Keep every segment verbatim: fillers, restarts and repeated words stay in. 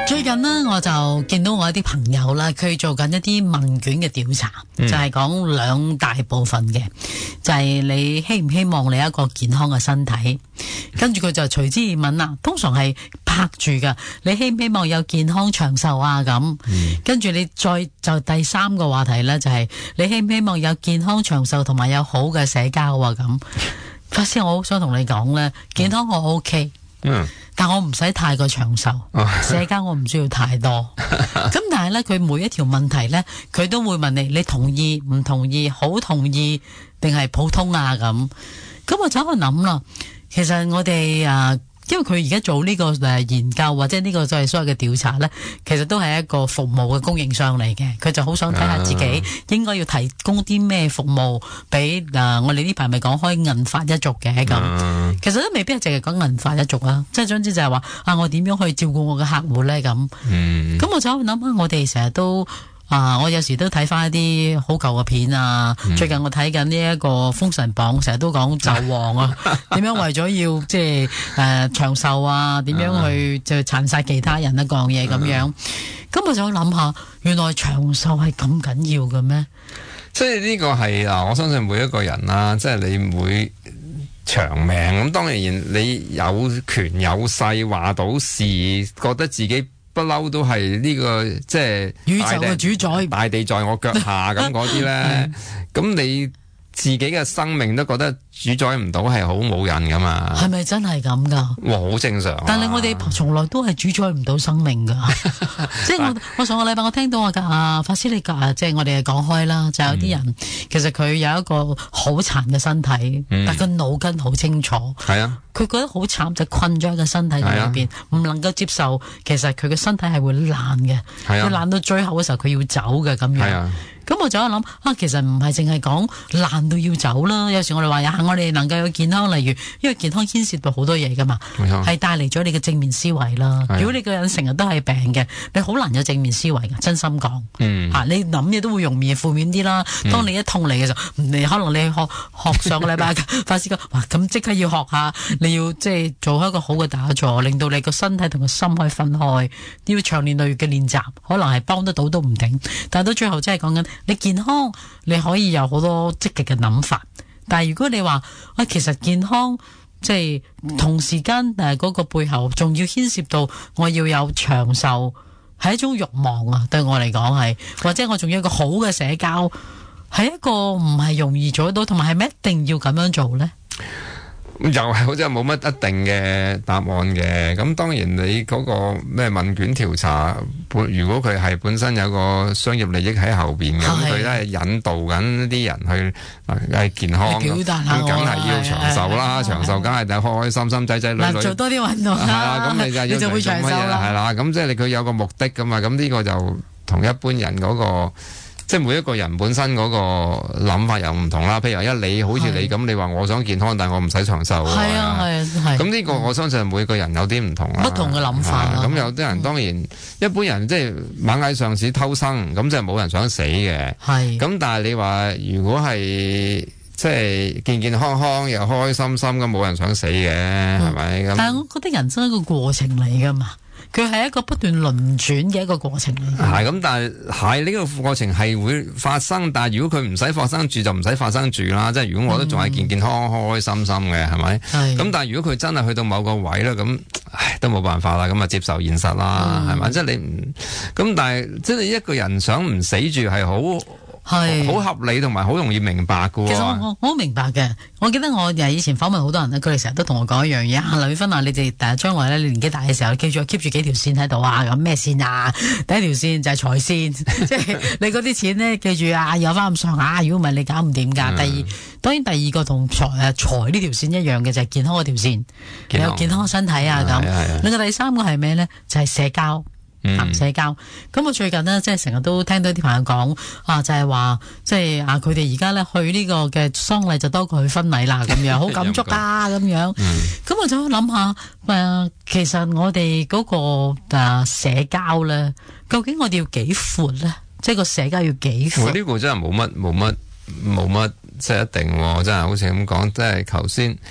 最近呢，我就見到我一啲朋友啦，佢做緊一啲問卷嘅調查，嗯、就係講兩大部分嘅，就係、是、你希唔希望你一個健康嘅身體，跟住佢就隨之而問啦，通常係拍住噶，你希唔希望有健康長壽啊咁，跟住、嗯、你再就第三個話題呢，就係、是、你希唔希望有健康長壽同埋有好嘅社交啊咁。法師，我好想同你講呢，健康我 OK。嗯，但我唔使太過長壽，社交我唔需要太多。咁但係咧，佢每一條問題咧，佢都會問你，你同意唔同意，好同意定係普通啊咁。咁我就喺度諗啦，其實我哋啊。因為佢而家做呢個誒研究或者呢個就係所謂嘅調查咧，其實都係一個服務嘅供應商嚟嘅，佢就好想睇下自己應該要提供啲咩服務俾誒、呃、我哋呢排咪講開銀髮一族嘅咁，其實都未必係淨係講銀髮一族啊，即係總之就係話啊我點樣去照顧我嘅客戶咧咁，咁、嗯、我就諗下我哋成日都。啊！我有時都睇翻一啲好舊嘅片啊！嗯、最近我睇緊呢一個《封神榜》，成日都講紂王啊，點樣為咗要即係誒長壽啊？點樣去就殘殺其他人啊？各樣嘢咁樣。咁我就諗下，原來長壽係咁緊要嘅咩？ 即係呢個係嗱，我相信每一個人啦，即係你每長命咁，當然你有權有勢話到事，覺得自己。不嬲都係呢、這個即係宇宙嘅主宰， 大地在我腳下咁嗰啲咧，咁你自己嘅生命都覺得主宰唔到，係好冇癮噶嘛？係咪真係咁噶？ 哇，好正常、啊。 但係我哋從來都係主宰唔到生命噶，即係我我上個禮拜我聽到啊，啊法師你啊，即係我哋講開啦，就有啲人、嗯、其實佢有一個好殘嘅身體，嗯、但係個腦筋好清楚。係啊。佢覺得好慘，就困咗喺個身體裏邊，唔、啊、能夠接受。其實佢嘅身體係會爛嘅，佢爛、啊、到最後嘅時候，佢要走嘅咁樣。咁、啊、我就喺度諗啊，其實唔係淨係講爛到要走啦。有時我哋話呀，我哋能夠有健康，例如因為健康牽涉到好多嘢噶嘛，係帶嚟咗你嘅正面思維啦。啊、如果你個人成日都係病嘅，你好難有正面思維嘅。真心講，嗯啊、你諗嘢都會容易負面啲啦。當你一痛嚟嘅時候，你可能你學學上個禮拜法師講，哇咁即刻要學下。你要即係做一個好嘅打坐，令到你個身體同個心可以分開，要長年累月嘅練習，可能係幫得到都唔定。但係到最後真係講緊你健康，你可以有好多積極嘅諗法。但係如果你話啊，其實健康即係同時間誒嗰個背後，仲要牽涉到我要有長壽，係一種慾望啊。對我嚟講係，或者我仲要一個好嘅社交，係一個唔係容易做得到，同埋係咪一定要咁樣做呢？ 又係好似冇乜一定嘅答案嘅，咁當然你嗰個咩問卷調查，如果佢係本身有個商業利益喺後邊嘅，咁佢都係引導緊啲人去係健康，咁梗係要長壽啦，長壽梗係就開開心心仔仔女女做多啲運動啦，係啦，咁你就你就會長壽啦，係啦，咁即係你佢有個目的噶嘛，咁呢個就同一般人嗰個。即係每一個人本身嗰個諗法又唔同啦。譬如話一你好似你咁，你話我想健康，但係我唔使長壽。係啊係啊係。咁呢個我相信每個人有啲唔同啦。不同嘅諗法啦。咁有啲人當然一般人即係螞蟻上市偷生，咁即係冇人想死嘅。係。咁但係你話如果係即係健健康康又開開心心咁，冇人想死嘅係咪？咁但係我覺得人生係一個過程嚟㗎嘛。佢係一個不斷輪轉嘅一個過程嚟。係咁，但係係呢個過程係會發生，但係如果佢唔使發生住就唔使發生住啦。即係如果我都仲係健健康康、開開心心嘅，係咪？係。咁但係如果佢真係去到某個位咧，咁唉都冇辦法啦。咁啊接受現實啦，係咪？即係你唔咁，但係即係一個人想唔死住係好。係好合理同埋好容易明白㗎喎。其實我我好明白嘅。我記得我以前訪問好多人咧，佢哋成日都同我講一樣嘢啊，劉宇芬啊，你哋誒將來咧你年紀大嘅時候，記住 keep 住幾條線喺度啊。咁咩線啊？第一條線就係財線，即係你嗰啲錢咧，記住啊，有翻咁上下。如果唔係你搞唔掂㗎。嗯、第二當然第二個同財誒財呢條線一樣嘅就係、是、健康嗰條線，健康有健康身體啊咁。另外第三個係咩咧？就係、是、社交。嗯、社交咁我最近呢，即係成日都聽到啲朋友講啊，就係、是、話即係啊，佢哋而家咧去呢個嘅喪禮就多過去婚禮啦，咁樣好感觸啊，咁樣。咁、嗯、我就諗下誒，其實我哋嗰、那個啊社交咧，究竟我哋要幾闊咧？即係個社交要幾闊？呢、這個真係冇乜冇乜冇乜即係一定，真係好似咁講，即係頭先。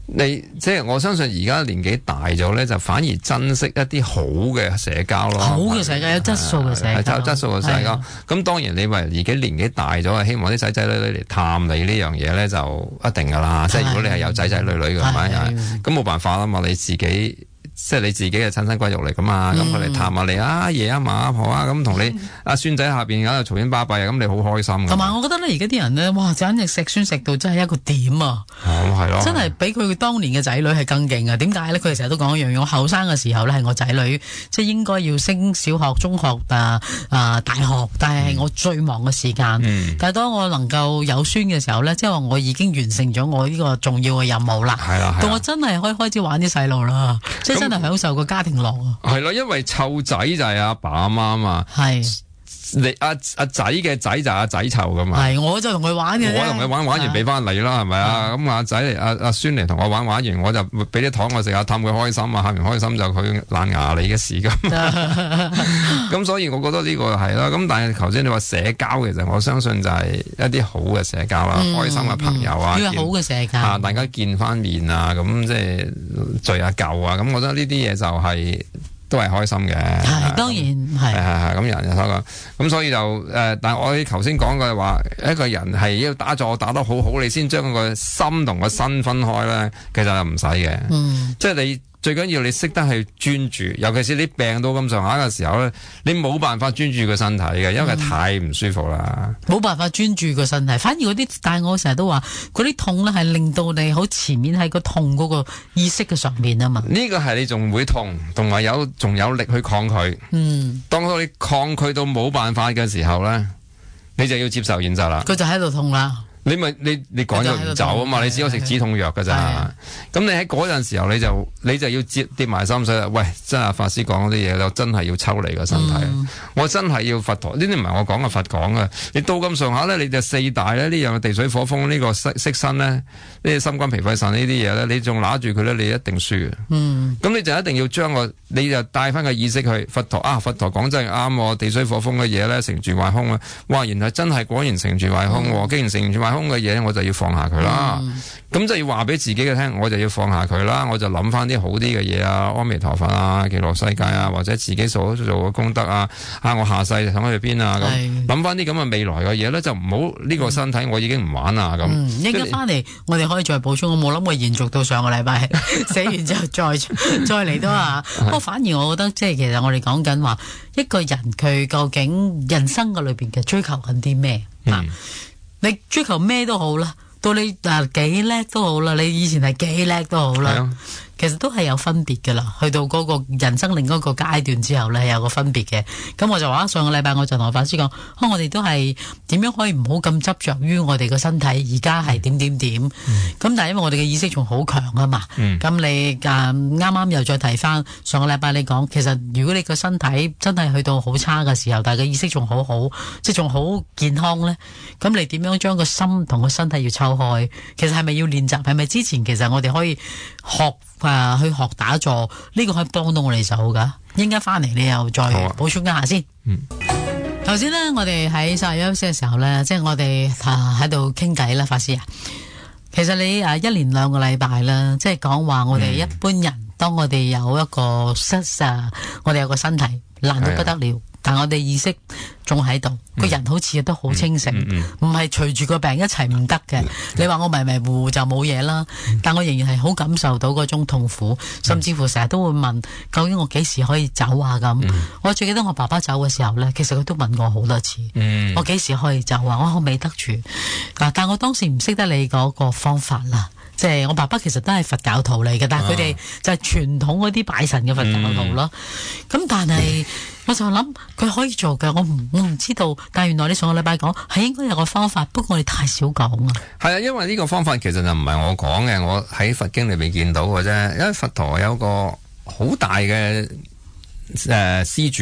你即係我相信而家年紀大咗咧，就反而珍惜一啲好嘅社交咯， 好嘅社交，有質素嘅社交， 係有質素嘅社交。咁當然你話而家年紀大咗，希望啲仔仔女女嚟探你呢樣嘢咧，就一定噶啦。即係如果你係有仔仔女女嘅話，咁冇辦法啦嘛，你自己。即係你自己嘅親生骨肉嚟噶嘛，咁佢嚟探下你啊，爺啊嫲啊婆啊，咁同你阿孫仔下邊喺度嘈喧巴閉啊，咁你好開心。 同埋我覺得咧，而家啲人咧，哇，簡直食酸食到真係一個點啊！ 哦，係咯， 真係比佢當年嘅仔女係更勁啊！點解咧？佢哋成日都講一樣嘢，我後生嘅時候咧係我仔女，即係應該要升小學、中學啊啊大學，但係我最忙嘅時間。嗯、但係當我能夠有孫嘅時候咧，即係話我已經完成咗我呢個重要嘅任務啦。係啦，到我真係可以開始玩啲細路啦，即係真係享受個家庭樂啊！ 係咯，因為湊仔就係阿爸阿媽啊嘛。係。你阿阿仔嘅仔就阿仔湊噶嘛，係我就同佢玩嘅，我同佢玩玩完俾翻你啦，係咪啊？咁阿仔嚟阿阿孫嚟同我玩玩完，我就俾啲糖我食下，氹佢開心啊，喊完開心就佢爛牙你嘅事咁。咁所以我覺得呢個係啦。咁但係頭先你話社交，其實我相信就係一啲好嘅社交啦，嗯、開心嘅朋友啊， 要好嘅社交啊，大家見翻面啊，咁即係聚下舊啊，咁我覺得呢啲嘢就係、是。都係開心嘅， 係當然係係係咁人就所講，咁所以就誒、呃，但係我頭先講嘅話，一個人係要打坐打得好好，你先將個心同個身分開咧，其實就唔使嘅，嗯，即係你。最緊要你識得去專注，尤其是你病到咁上下嘅時候咧，你冇辦法專注個身體嘅，因為太唔舒服啦。冇、 嗯、辦法專注個身體，反而嗰啲，但係我成日都話，嗰啲痛咧係令到你好前面喺個痛嗰個意識嘅上面啊嘛。 呢個係你仲會痛，同埋有仲有力去抗拒。嗯，當到你抗拒到冇辦法嘅時候咧，你就要接受現實啦。 佢就喺度痛啦。 你咪你你趕咗唔走啊嘛，你只有食止痛藥噶咋，咁你喺嗰陣時候你就你就要接跌埋心水啦。喂，真係法師講嗰啲嘢，就真係要抽離個身體。嗯、我真係要佛陀，呢啲唔係我講嘅，佛講嘅。你到咁上下咧，你就四大咧呢樣地水火風呢、這個色色身咧，呢啲心肝脾肺腎呢啲嘢咧，你仲拿住佢咧，你一定輸嘅。嗯，咁你就一定要將個，你就帶翻個意識去佛陀啊，佛陀講真係啱喎，地水火風嘅嘢咧成住壞空啊。哇，原來真係果然成住壞空喎，嗯、既然成住壞空嘅嘢，我就要放下佢啦。咁、嗯、就要話俾自己嘅聽，我就要放下佢啦。我就諗翻啲好啲嘅嘢啊，阿彌陀佛啊，極樂世界啊，或者自己所做嘅功德啊，啊，我下世想去邊啊？咁諗翻啲咁嘅未來嘅嘢咧，就唔好呢個身體，我已經唔玩啦。咁、嗯， 應該翻嚟，我哋可以再補充。我冇諗過延續到上個禮拜寫完之後再再嚟多下。不過反而我覺得，即係其實我哋講緊話，一個人佢究竟人生嘅裏邊嘅追求緊啲咩啊？嗯你追求咩都好啦，到你嗱幾叻都好啦，你以前係幾叻都好啦，啊、其實都係有分別噶啦。去到嗰個人生另一個階段之後咧，有個分別嘅。咁我就話上個禮拜我就同法師講，我哋都係點樣可以唔好咁執着於我哋個身體而家係點點點。咁、嗯、但係因為我哋嘅意識仲好強啊嘛。咁、嗯、你誒啱啱又再提翻上個禮拜你講，其實如果你個身體真係去到好差嘅時候，但係個意識仲好好，即係仲好健康咧，咁你點樣將個心同個身體要抽開？其實係咪要練習？係咪之前其實我哋可以學啊去學打坐？呢、這個可以幫到我哋手噶。一陣間翻嚟，你又再補充一下先。嗯，頭先咧，我哋喺稍後休息嘅時候咧，即係我哋啊喺度傾偈啦，法師啊。其實你啊一連兩個禮拜啦，即係講話我哋一般人，嗯、當我哋有一個失啊，我哋有個身體爛到不得了。但我哋意識仲喺度，個、嗯、人好似都好清醒，唔係隨住個病一齊唔得嘅。嗯、你話我迷迷糊糊就冇嘢啦，嗯、但我仍然係好感受到嗰種痛苦，甚至乎成日都會問，究竟我幾時可以走啊？咁、嗯、我最記得我爸爸走嘅時候呢，其實佢都問我好多次，嗯、我幾時可以走啊？我未得住嗱，但我當時唔識得你嗰個方法啦。即係我爸爸其實都係佛教徒嚟嘅，但係佢哋就係傳統嗰啲拜神嘅佛教徒咯。咁、嗯、但係我就諗佢可以做嘅，我唔我唔知道。但係原來你上個禮拜講係應該有個方法，不過我哋太少講啊。 係啊，因為呢個方法其實就唔係我講嘅，我喺佛經裏面見到嘅啫。因為佛陀有個好大嘅誒施主啊。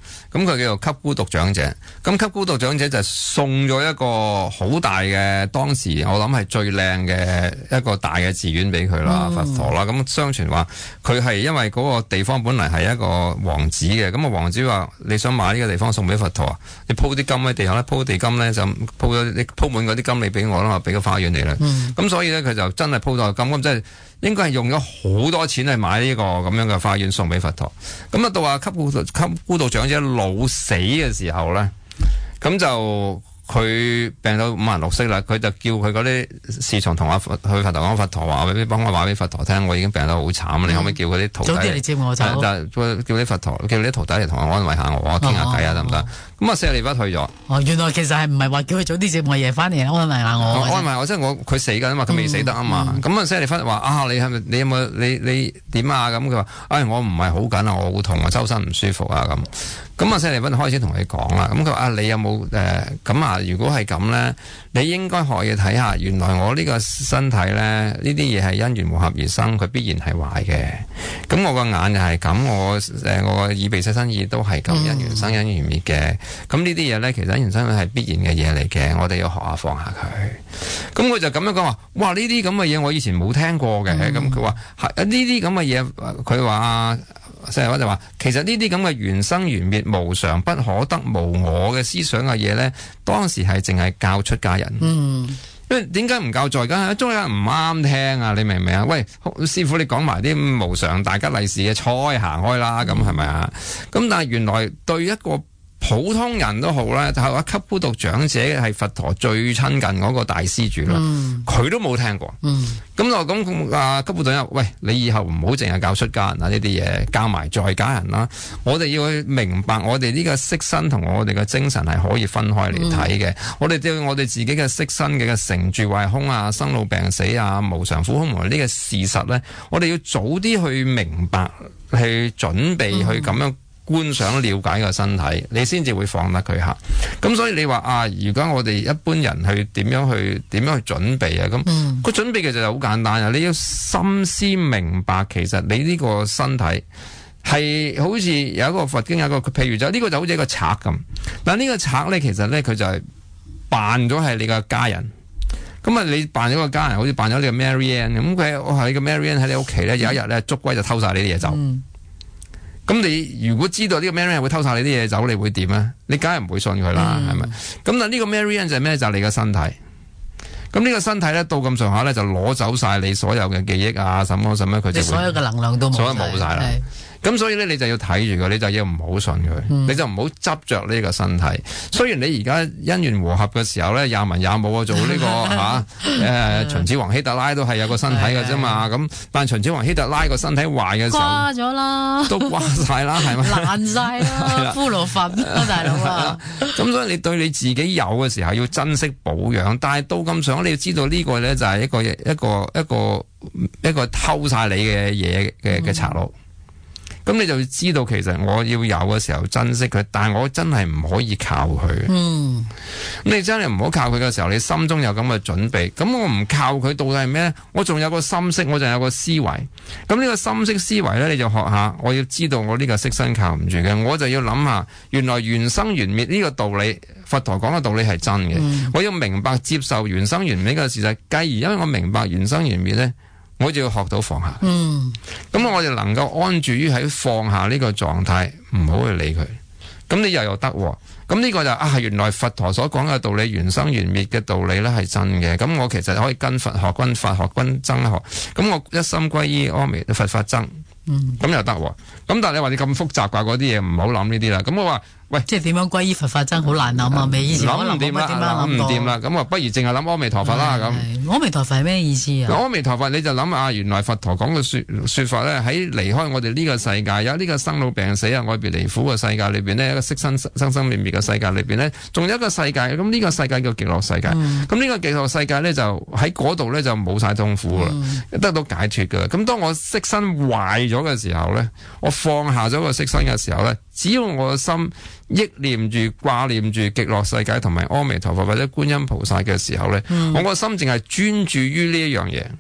咁佢叫做給孤獨長者。咁給孤獨長者就送咗一個好大嘅，當時我諗係最靚嘅一個大嘅寺院俾佢啦，佛陀啦。咁相傳話佢係因為嗰個地方本嚟係一個王子嘅，咁啊王子話你想買呢個地方送俾佛陀啊，你鋪啲金喺地下咧，鋪地金咧就鋪咗你鋪滿嗰啲金你俾我啦，俾個花園你啦。咁、嗯、所以咧佢就真係鋪咗金，咁即係應該係用咗好多錢去買呢個咁樣嘅花園送俾佛陀。咁啊到話給孤獨給孤獨長者老死嘅時候咧，咁就佢病到五顏六色啦，佢就叫佢嗰啲侍從同阿佛去佛陀講，佛陀話俾幫我話俾佛陀聽，我已經病得好慘，嗯、你可唔可以叫嗰啲徒弟？早啲嚟接我走。叫啲佛陀，叫啲徒弟嚟同我安慰下我，傾下偈啊，得唔得？咁啊，舍利弗去咗。 哦，原來其實係唔係話叫佢早啲接我夜翻嚟安慰下我？ 安慰我，即係我佢死㗎嘛，佢未死得啊嘛。咁啊，舍利弗話啊，你係咪你有冇你你點啊？咁佢話，唉，我唔係好緊啊，我好痛啊，周身唔舒服啊咁。咁啊，舍利弗開始同佢講啦。咁佢話啊，你有冇誒咁啊？如果係咁咧，你應該可以睇下，原來我呢個身體咧，呢啲嘢係因緣和合而生，佢必然係壞嘅。咁我個眼又係咁，我誒、呃、我個耳鼻舌身意都係咁，因緣生因緣滅嘅。咁呢啲嘢咧，其實因緣生係必然嘅嘢嚟嘅，我哋要學下放下佢。咁佢就咁樣講話，哇！呢啲咁嘅嘢我以前冇聽過嘅。咁佢話係呢啲咁嘅嘢，佢話舍利弗就話，其實呢啲咁嘅緣生緣滅、無常不可得、無我嘅思想嘅嘢咧，當時係淨係教出家人。嗯，因為點解唔教在家？中家人唔啱聽啊！你明唔明啊？喂，師傅你講埋啲無常大吉利是嘅菜行開啦，咁係咪啊？咁但係原來對一個普通人都好咧，就係話給孤獨長者係佛陀最親近嗰個大施主啦，佢、嗯、都冇聽過。咁、嗯、就咁啊，給孤獨長者，喂，你以後唔好淨係教出家人啊呢啲嘢，教埋在家人啦。我哋要去明白，我哋呢個色身同我哋嘅精神係可以分開嚟睇嘅。我哋對我哋自己嘅色身嘅成住壞空啊、生老病死啊、無常苦空無呢個事實咧，我哋要早啲去明白，去準備去咁樣觀想了解個身體，你先至會放得佢下。咁所以你話啊，如果我哋一般人去點樣去點樣去準備啊？咁、嗯、個準備其實就好簡單啊！你要心思明白，其實你呢個身體係好似有一個佛經有一個，譬如就呢、這個就好似一個賊咁。但呢個賊咧，其實咧佢就係扮咗係你個家人。咁啊，你扮咗個家人，好似扮咗你個 Marianne 咁。佢我係你個 Marianne 喺你屋企咧，有一日咧捉龜就偷晒你啲嘢走。嗯咁你如果知道呢個 Marianne 會偷晒你啲嘢走，你會點啊？你梗係唔會信佢啦，係咪、嗯？咁但呢個 Marianne 就係咩？就係、是、你個身體。咁呢個身體咧到咁上下咧，就攞走晒你所有嘅記憶啊，什麼什麼，佢就會所有嘅能量都冇，所有冇晒啦。咁所以咧，你就要睇住佢，你就要唔好信佢，嗯、你就唔好執着呢個身體。雖然你而家因緣和合嘅時候咧，也文也武啊，做呢、這個吓誒秦始皇希特拉都係有個身體嘅啫嘛。咁但秦始皇希特拉個身體壞嘅時候，瓜咗啦，都瓜晒啦，係咪？爛晒啦，骷髏粉啊，大佬啊！咁所以你對你自己有嘅時候要珍惜保養，但係到咁上，你要知道呢個咧就係一個一個一個一個偷晒你嘅嘢嘅嘅賊佬。咁你就知道，其實我要有嘅時候珍惜佢，但係我真係唔可以靠佢。嗯，咁你真係唔好靠佢嘅時候，你心中有咁嘅準備。咁我唔靠佢，到底係咩？我仲有個心識，我仲有個思維。咁呢個心識思維咧，你就學下。我要知道我呢個色身靠唔住嘅，我就要諗下，原來緣生緣滅呢個道理，佛陀講嘅道理係真嘅。嗯、我要明白接受緣生緣滅呢個事實。繼而因為我明白緣生緣滅咧，我就要學到放下。嗯，咁我就能夠安住於喺放下呢個狀態，唔好去理佢。咁你又又得，咁呢個就啊，原來佛陀所講嘅道理，緣生緣滅嘅道理咧係真嘅。咁我其實可以跟佛學，跟法學，跟僧學。咁我一心歸依阿彌佛法僧，咁又得。咁但係你話你咁複雜㗎嗰啲嘢，唔好諗呢啲啦。咁我話。喂，即係點樣歸依佛法真好難諗啊！未以前諗唔掂啦，諗唔掂啦，咁啊，不如淨係諗阿彌陀佛啦咁。阿彌陀佛係咩意思啊？阿彌陀佛你就諗啊，原來佛陀講嘅說說法咧，喺離開我哋呢個世界，有呢個生老病死啊、愛別離苦嘅世界裏邊呢，一個色身生生滅滅嘅世界裏邊呢，仲有一個世界，咁呢個世界叫極樂世界。咁呢、嗯、個極樂世界咧就喺嗰度咧就冇晒痛苦啦，嗯、得到解脫噶。咁當我色身壞咗嘅時候咧，我放下咗個色身嘅時候咧，只要我嘅心憶念住、掛念住極樂世界同埋阿彌陀佛或者觀音菩薩嘅時候咧，嗯、我個心淨係專注於呢一樣嘢，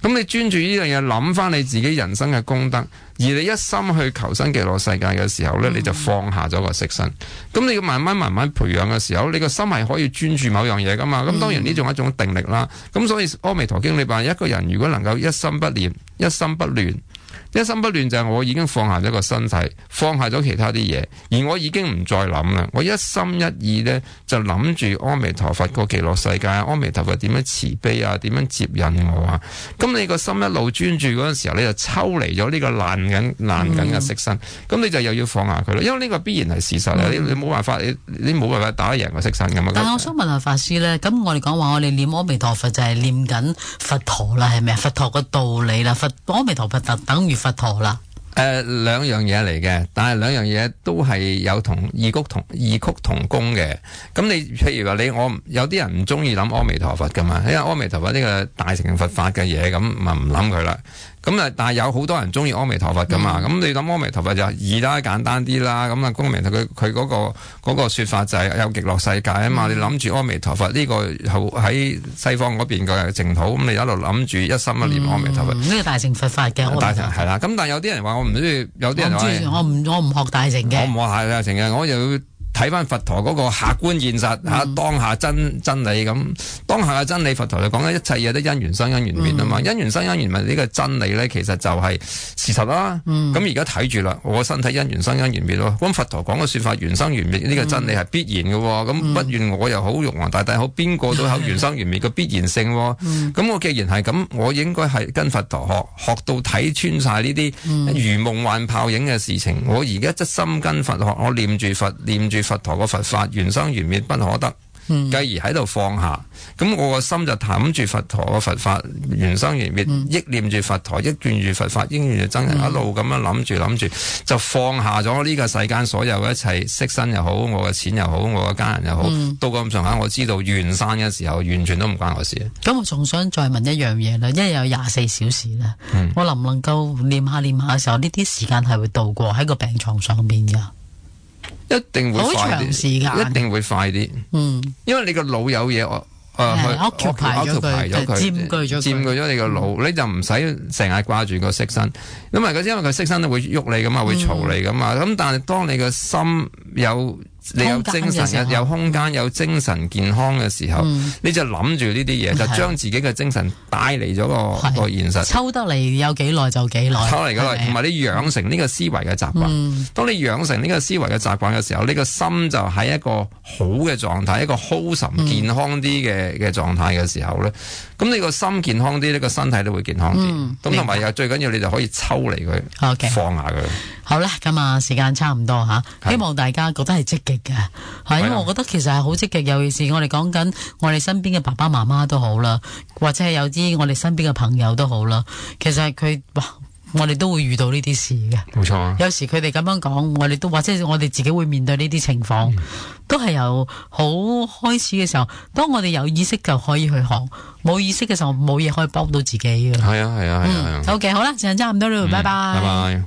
咁你專注呢樣嘢，諗翻你自己人生嘅功德，而你一心去求生極樂世界嘅時候呢，你就放下咗個色身。咁你要慢慢慢慢培養嘅時候，你個心係可以專注某樣嘢噶嘛。咁當然呢種係一種定力啦。咁所以阿彌陀經裏邊，一個人如果能夠一心不念、一心不亂。一心不亂就係我已經放下咗個身體，放下咗其他啲嘢，而我已經唔再諗啦。我一心一意呢，就諗住阿彌陀佛個極樂世界，阿彌陀佛點樣慈悲啊，點樣接引我啊。咁你個心一路專注嗰陣時候，你就抽離咗呢個爛緊爛緊嘅色身。咁、嗯、你就又要放下佢咯，因為呢個必然係事實、嗯、你你冇辦法，你你冇辦法打贏個色身咁嘛。 但係我想問下法師呢，咁我哋講話我哋念阿彌陀佛就係念緊佛陀啦，係咪啊？佛陀個道理啦，佛阿彌陀佛就等於佛陀啦。 誒、呃，兩樣嘢嚟嘅，但係兩樣嘢都係有同異曲同異曲同工嘅。咁你譬如話你我有啲人唔中意諗阿彌陀佛噶嘛，因為阿彌陀佛呢個大乘佛法嘅嘢，咁咪唔諗佢啦。咁啊，但係有好多人中意阿彌陀佛噶嘛，咁、嗯、你諗阿彌陀佛就易啦，簡單啲啦。咁啊，阿彌陀佢佢嗰個嗰、嗰個說法就係有極樂世界啊嘛。嗯、你諗住阿彌陀佛呢、呢個喺西方嗰邊嘅淨土，咁你一路諗住一心一念阿彌陀佛。呢、 嗯這個大乘佛法嘅大乘係啦。咁但係有啲人話我唔中意，有啲人話我唔我唔學大乘嘅， 我唔學大乘嘅，我又要睇翻佛陀嗰個客觀現實吓、嗯啊，當下真真理咁，當下嘅真理，佛陀就講緊一切嘢都因緣生因緣滅啊嘛，因緣生因緣滅呢個真理咧，其實就係事實啦。咁而家睇住啦，我身體因緣生因緣滅咯。咁佛陀講嘅說法，緣生緣滅呢個真理係必然嘅。咁、嗯、不願我又好，玉皇大帝好，邊個都有緣生緣滅嘅必然性。咁、嗯、我既然係咁，我應該係跟佛陀學，學到睇穿晒呢啲如夢幻泡影嘅事情。我而家即心跟佛學，我念住佛，念住佛陀個佛法，緣生緣滅不可得，繼而喺度放下。咁我個心就諗住佛陀個佛法，緣生緣滅，憶、嗯、念住佛陀，憶念住佛法，憶念住真人，一路咁樣諗住諗住，就放下咗呢個世間所有嘅一切，色身又好，我嘅錢又好，我嘅家人又好，嗯、到咁上下，我知道完散嘅時候，完全都唔關我事。咁我仲想再問一樣嘢啦，因為有廿四小時啦、嗯，我能唔能夠念下念下嘅時候，呢啲時間係會度過喺個病床上邊噶？一定會快啲，一定會快啲。嗯，因為你個腦有嘢，誒、呃，去 occupy 咗佢，佔據咗，佔據咗你個腦、嗯，你就唔使成日掛住個色身。因為佢因為個色身都會喐你噶嘛，會嘈你噶嘛。咁、嗯、但係當你個心有。你有精神有空間有精神健康嘅時候，嗯、你就諗住呢啲嘢，就將自己嘅精神帶嚟咗個個現實。抽得嚟有幾耐就幾耐。抽嚟幾耐，同埋你養成呢個思維嘅習慣。嗯、當你養成呢個思維嘅習慣嘅時候，呢個心就喺一個好嘅狀態，一個 wholesome 健康啲嘅嘅狀態嘅時候咧，咁、嗯、你個心健康啲，呢個身體都會健康啲。咁同埋又最緊要，你就可以抽離佢，okay. 放下佢。好啦，咁啊時間差唔多吓，希望大家覺得係積極嘅，係因為我覺得其實係好積極，尤其是我哋講緊我哋身邊嘅爸爸媽媽都好啦，或者係有啲我哋身邊嘅朋友都好啦，其實係佢哇，我哋都會遇到呢啲事嘅，冇錯啊。有時佢哋咁樣講，我哋都或者我哋自己會面對呢啲情況，嗯、都係由好開始嘅時候，當我哋有意識就可以去學，冇意識嘅時候冇嘢可以幫到自己嘅。係啊係啊係啊。好嘅，好啦，時間差唔多啦，拜拜。拜拜。